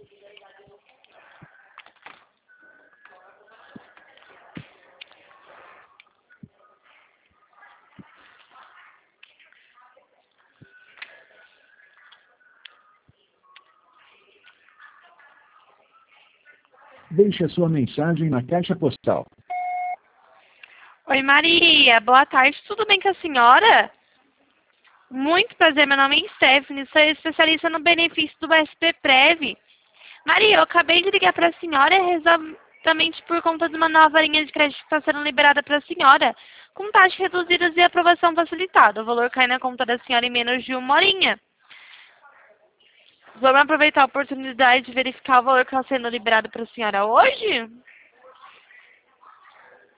Deixe a sua mensagem na caixa postal. Oi, Maria. Boa tarde. Tudo bem com a senhora? Muito prazer. Meu nome é Stephanie. Sou especialista no benefício do SPPrev. Maria, eu acabei de ligar para a senhora exatamente por conta de uma nova linha de crédito que está sendo liberada para a senhora, com taxas reduzidas e aprovação facilitada. O valor cai na conta da senhora em menos de 1 horinha. Vamos aproveitar a oportunidade de verificar o valor que está sendo liberado para a senhora hoje?